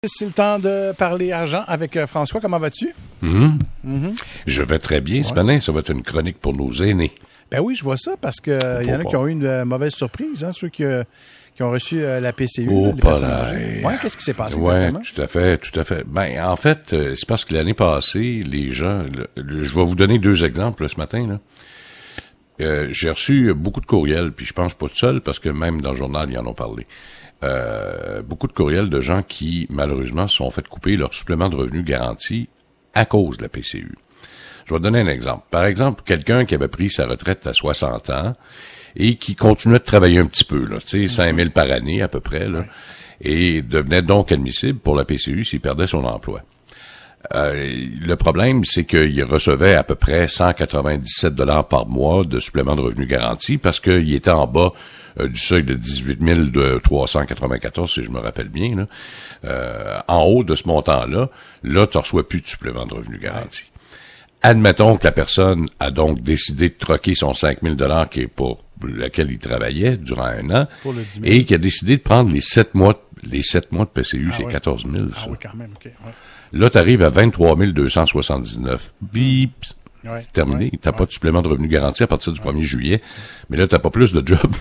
C'est le temps de parler argent avec François. Comment vas-tu? Je vais très bien, ce matin. Ça va être une chronique pour nos aînés. Ben oui, je vois ça parce que il y en a qui ont eu une mauvaise surprise, hein, ceux qui ont reçu la PCU. Oh, les personnes âgées. Ouais, qu'est-ce qui s'est passé exactement? Oui, tout à fait. Ben, en fait, c'est parce que l'année passée, les gens... je vais vous donner deux exemples ce matin, là. J'ai reçu beaucoup de courriels, puis je pense pas tout seul, parce que même dans le journal, ils en ont parlé. Beaucoup de courriels de gens qui, malheureusement, se sont fait couper leur supplément de revenus garanti à cause de la PCU. Je vais te donner un exemple. Par exemple, quelqu'un qui avait pris sa retraite à 60 ans et qui continuait de travailler un petit peu, là, tu sais, 5 000 par année à peu près, là, et devenait donc admissible pour la PCU s'il perdait son emploi. Le problème, c'est qu'il recevait à peu près 197 $ par mois de supplément de revenus garanti parce qu'il était en bas du seuil de 18 394, si je me rappelle bien. Là. En haut de ce montant-là, tu reçois plus de supplément de revenus garanti. Admettons que la personne a donc décidé de troquer son 5 000 $ qui est pour lequel il travaillait durant un an et qui a décidé de prendre les 7 mois de PCU, c'est 14 000. Ah oui, quand même, OK. Ouais. Là, tu arrives à 23 279. Bip! Ouais, terminé. Ouais, t'as pas de supplément de revenu garanti à partir du 1er juillet. Mais là, t'as pas plus de job.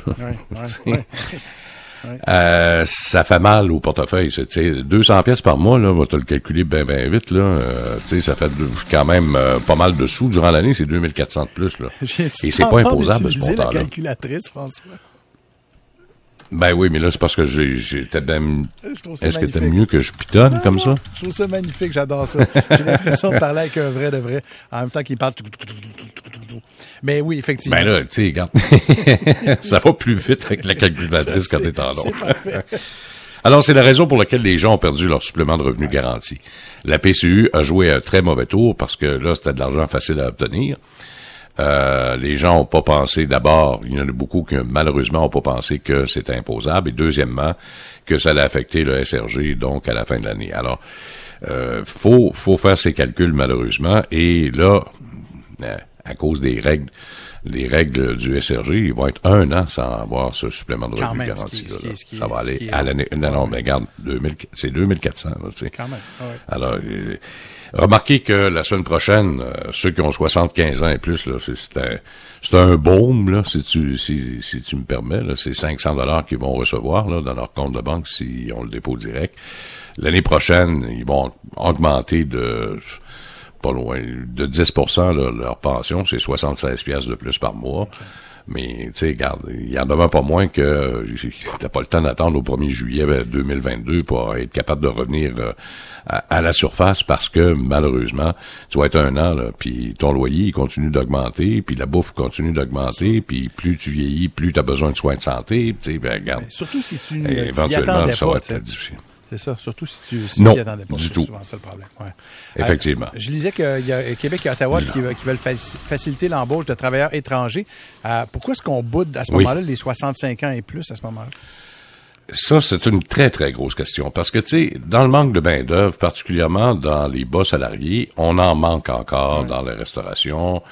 Ça fait mal au portefeuille. Tu sais, 200 pièces par mois, là, on va te le calculer bien vite, là. Tu sais, ça fait quand même pas mal de sous durant l'année. C'est 2400 de plus, là. Et c'est pas imposable, ce montant-là. La calculatrice, François. Ben oui, mais là, c'est parce que est-ce que t'aimes mieux que je pitonne comme ça? Je trouve ça magnifique, j'adore ça. J'ai l'impression de parler avec un vrai de vrai, en même temps qu'il parle. Mais oui, effectivement. Ben là, tu sais, regarde, ça va plus vite avec la calculatrice quand t'es en long. Alors, c'est la raison pour laquelle les gens ont perdu leur supplément de revenu garanti. La PCU a joué un très mauvais tour parce que là, c'était de l'argent facile à obtenir. Les gens n'ont pas pensé, d'abord, il y en a beaucoup qui malheureusement n'ont pas pensé que c'était imposable, et deuxièmement, que ça allait affecter le SRG, donc à la fin de l'année. Alors, faut faire ces calculs malheureusement, et là, à cause des règles du SRG, ils vont être 1 an sans avoir ce supplément de revenu garanti. Ça va aller à l'année. Non, mais regarde, c'est 2400, là, tu sais. Quand même, ouais. Alors, remarquez que la semaine prochaine, ceux qui ont 75 ans et plus, là, c'est un baume, là, si tu me permets, là, c'est 500 $ qu'ils vont recevoir, là, dans leur compte de banque s'ils ont le dépôt direct. L'année prochaine, ils vont augmenter pas loin, de 10%, là, leur pension, c'est 76 pièces de plus par mois. Okay. Mais, tu sais, regarde, il y en demeure pas moins que t'as pas le temps d'attendre au 1er juillet 2022 pour être capable de revenir à la surface parce que, malheureusement, tu vas être 1 an, là, puis ton loyer, il continue d'augmenter, puis la bouffe continue d'augmenter, puis plus tu vieillis, plus t'as besoin de soins de santé, tu sais, ben, regarde. Mais surtout si tu éventuellement, ça va être très difficile. C'est ça, surtout si tu n'y attendais pas. Du tout. C'est souvent ça le problème. Ouais. Effectivement. Je lisais qu'il y a Québec et Ottawa qui veulent faciliter l'embauche de travailleurs étrangers. Pourquoi est-ce qu'on boude à ce moment-là les 65 ans et plus à ce moment-là? Ça, c'est une très, très grosse question. Parce que, tu sais, dans le manque de main-d'œuvre, particulièrement dans les bas salariés, on en manque encore dans la restauration,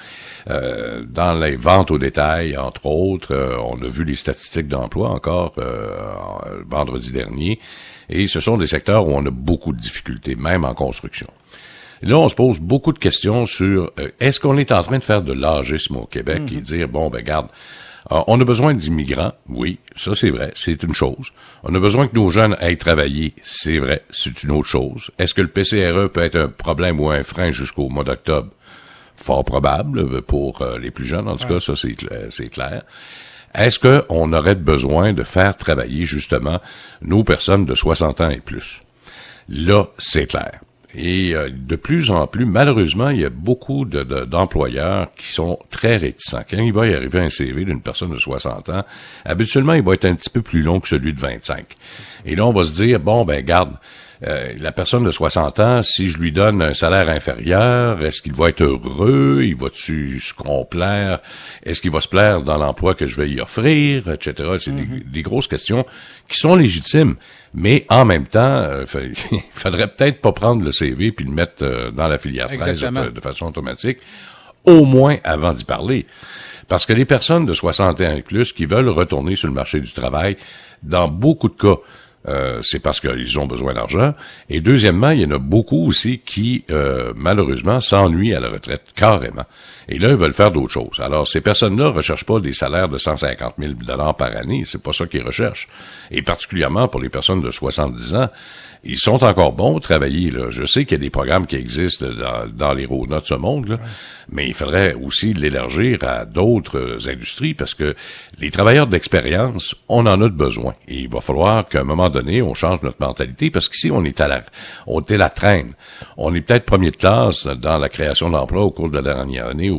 dans les ventes au détail, entre autres. On a vu les statistiques d'emploi encore vendredi dernier. Et ce sont des secteurs où on a beaucoup de difficultés, même en construction. Là, on se pose beaucoup de questions sur est-ce qu'on est en train de faire de l'âgisme au Québec et dire, bon, ben garde, on a besoin d'immigrants, oui, ça c'est vrai, c'est une chose. On a besoin que nos jeunes aillent travailler, c'est vrai, c'est une autre chose. Est-ce que le PCRE peut être un problème ou un frein jusqu'au mois d'octobre? Fort probable pour les plus jeunes, en tout cas, ça c'est clair. Est-ce qu'on aurait besoin de faire travailler justement nos personnes de 60 ans et plus? Là, c'est clair. Et de plus en plus, malheureusement, il y a beaucoup d'employeurs qui sont très réticents. Quand il va y arriver un CV d'une personne de 60 ans, habituellement, il va être un petit peu plus long que celui de 25. Et là, on va se dire, bon, ben garde, la personne de 60 ans, si je lui donne un salaire inférieur, est-ce qu'il va être heureux? Il va-tu se complaire? Est-ce qu'il va se plaire dans l'emploi que je vais y offrir? Etc. C'est des grosses questions qui sont légitimes. Mais en même temps, il faudrait peut-être pas prendre le CV puis le mettre dans la filière 13 de façon automatique, au moins avant d'y parler. Parce que les personnes de 60 ans et plus qui veulent retourner sur le marché du travail, dans beaucoup de cas, c'est parce qu'ils ont besoin d'argent. Et deuxièmement, il y en a beaucoup aussi qui, malheureusement, s'ennuient à la retraite, carrément. Et là, ils veulent faire d'autres choses. Alors, ces personnes-là recherchent pas des salaires de 150 000 $ par année. C'est pas ça qu'ils recherchent. Et particulièrement pour les personnes de 70 ans, ils sont encore bons au travailler, là. Je sais qu'il y a des programmes qui existent dans les RONA de ce monde, là, mais il faudrait aussi l'élargir à d'autres industries parce que les travailleurs d'expérience, on en a de besoin. Et il va falloir qu'à un moment donné, on change notre mentalité parce qu'ici, on est la traîne. On est peut-être premier de classe dans la création d'emplois au cours de la dernière année,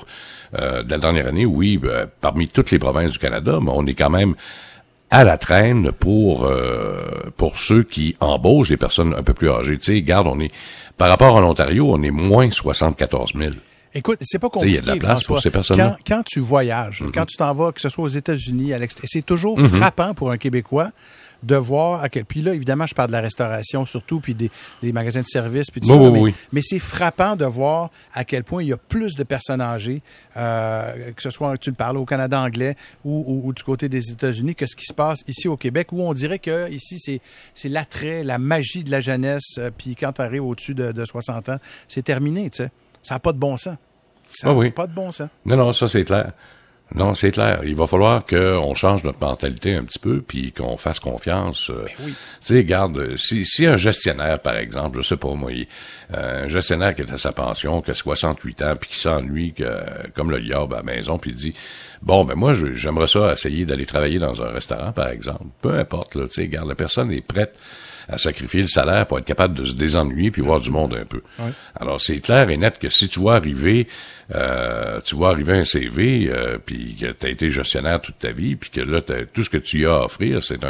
oui, parmi toutes les provinces du Canada, mais on est quand même à la traîne pour ceux qui embauchent des personnes un peu plus âgées. Tu sais, regarde, par rapport à l'Ontario, on est moins 74 000. Écoute, c'est pas compliqué, il y a de la place François. pour ces personnes-là. Quand tu voyages, quand tu t'en vas, que ce soit aux États-Unis, à l'extérieur, c'est toujours frappant pour un Québécois de voir à quel... Puis là, évidemment, je parle de la restauration surtout, puis des magasins de services, puis tout ça. Mais c'est frappant de voir à quel point il y a plus de personnes âgées, que ce soit, tu le parles, au Canada anglais ou du côté des États-Unis, que ce qui se passe ici au Québec, où on dirait que ici, c'est l'attrait, la magie de la jeunesse, puis quand tu arrives au-dessus de 60 ans, c'est terminé, tu sais. Ça n'a pas de bon sens. Ça n'a pas de bon sens. Non, ça, c'est clair. Non, c'est clair. Il va falloir qu'on change notre mentalité un petit peu, puis qu'on fasse confiance. Tu sais, regarde, si un gestionnaire, par exemple, je sais pas moi, un gestionnaire qui est à sa pension, qui a 68 ans, puis qui s'ennuie comme le liard à la maison, puis il dit, bon, ben moi, j'aimerais ça essayer d'aller travailler dans un restaurant, par exemple. Peu importe, là, tu sais, regarde, la personne est prête à sacrifier le salaire pour être capable de se désennuyer puis voir du monde un peu. Oui. Alors, c'est clair et net que si tu vois arriver un CV, puis que tu as été gestionnaire toute ta vie, puis que là, tout ce que tu y as à offrir, c'est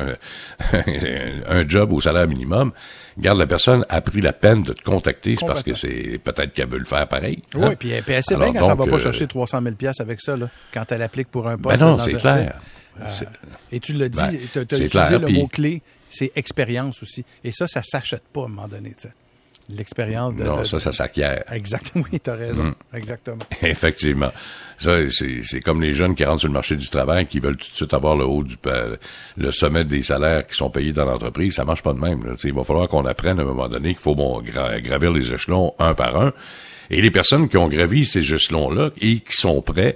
un job au salaire minimum, regarde, la personne a pris la peine de te contacter, c'est parce que c'est peut-être qu'elle veut le faire pareil. Oui, hein? Puis elle sait bien quand ça va pas chercher 300 000 $ avec ça, là, quand elle applique pour un poste. Ben non, c'est clair. Et tu l'as dit, tu as utilisé le mot-clé, c'est expérience aussi. Et ça s'achète pas à un moment donné, tu sais. L'expérience de... Non, ça s'acquiert. Exactement, oui, t'as raison. Exactement. Effectivement. Ça, c'est comme les jeunes qui rentrent sur le marché du travail, qui veulent tout de suite avoir le sommet des salaires qui sont payés dans l'entreprise. Ça marche pas de même, là. Il va falloir qu'on apprenne à un moment donné qu'il faut gravir les échelons un par un. Et les personnes qui ont gravi ces échelons-là et qui sont prêts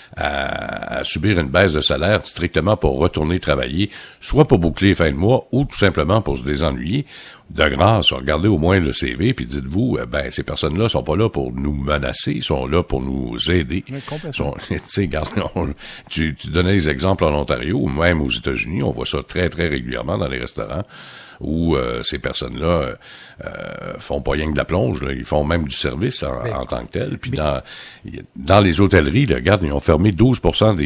à subir une baisse de salaire strictement pour retourner travailler, soit pour boucler les fins de mois ou tout simplement pour se désennuyer, de grâce, regardez au moins le CV puis dites-vous, ces personnes-là sont pas là pour nous menacer, ils sont là pour nous aider. Tu sais, regarde, tu donnais des exemples en Ontario ou même aux États-Unis, on voit ça très, très régulièrement dans les restaurants où ces personnes-là font pas rien que de la plonge, là. Ils font même du service en tant que tel. Puis dans les hôtelleries, là, regarde, ils ont fermé 12%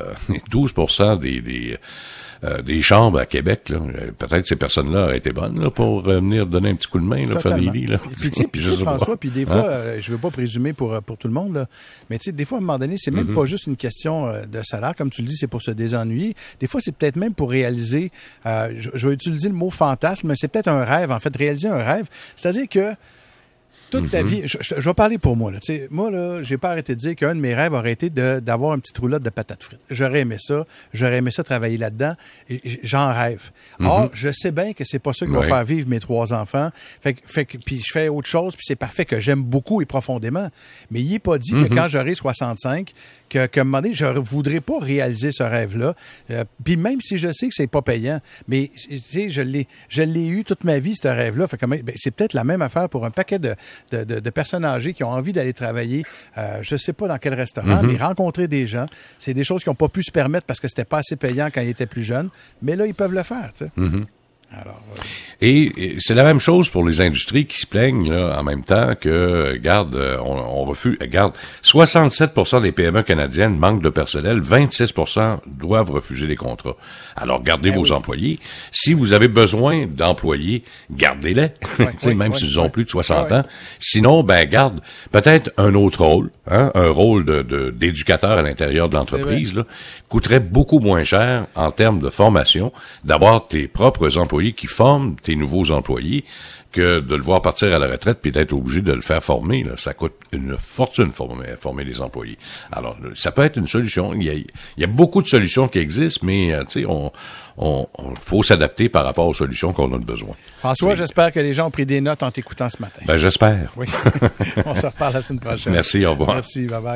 des chambres à Québec, là. Peut-être ces personnes-là auraient été bonnes là, pour venir donner un petit coup de main, là, faire des lits. Là. Puis tu sais, François, puis des fois, je veux pas présumer pour tout le monde, là, mais tu sais, des fois, à un moment donné, c'est même pas juste une question de salaire, comme tu le dis, c'est pour se désennuyer. Des fois, c'est peut-être même pour réaliser, je vais utiliser le mot fantasme, mais c'est peut-être un rêve, en fait, réaliser un rêve. C'est-à-dire que toute ta vie, je vais parler pour moi. Là. Moi, là, j'ai pas arrêté de dire qu'un de mes rêves aurait été d'avoir une petite roulotte de patates frites. J'aurais aimé ça travailler là-dedans, et j'en rêve. Or, je sais bien que c'est pas ça qui va faire vivre mes 3 enfants. Puis je fais autre chose, puis c'est parfait, que j'aime beaucoup et profondément. Mais il n'est pas dit que quand j'aurai 65, qu'à un moment donné, je ne voudrais pas réaliser ce rêve-là. Puis même si je sais que c'est pas payant, mais je l'ai eu toute ma vie, ce rêve-là. C'est peut-être la même affaire pour un paquet de personnes âgées qui ont envie d'aller travailler, je ne sais pas dans quel restaurant, mais rencontrer des gens. C'est des choses qui n'ont pas pu se permettre parce que c'était pas assez payant quand ils étaient plus jeunes. Mais là, ils peuvent le faire, tu sais. Alors, Et c'est la même chose pour les industries qui se plaignent là, en même temps que, regarde, on refuse. Regarde, 67% des PME canadiennes manquent de personnel, 26% doivent refuser les contrats. Alors, gardez vos employés. Si vous avez besoin d'employés, gardez-les, même s'ils ont plus de 60 ans. Sinon, garde peut-être un autre rôle, un rôle d'éducateur à l'intérieur de l'entreprise, là, coûterait beaucoup moins cher en termes de formation d'avoir tes propres employés qui forment tes nouveaux employés que de le voir partir à la retraite puis d'être obligé de le faire former. Là. Ça coûte une fortune former les employés. Alors, ça peut être une solution. Il y a beaucoup de solutions qui existent, mais tu sais, on faut s'adapter par rapport aux solutions qu'on a besoin. François, j'espère que les gens ont pris des notes en t'écoutant ce matin. Ben, j'espère. Oui. On se reparle la semaine prochaine. Merci, au revoir. Merci, bye bye.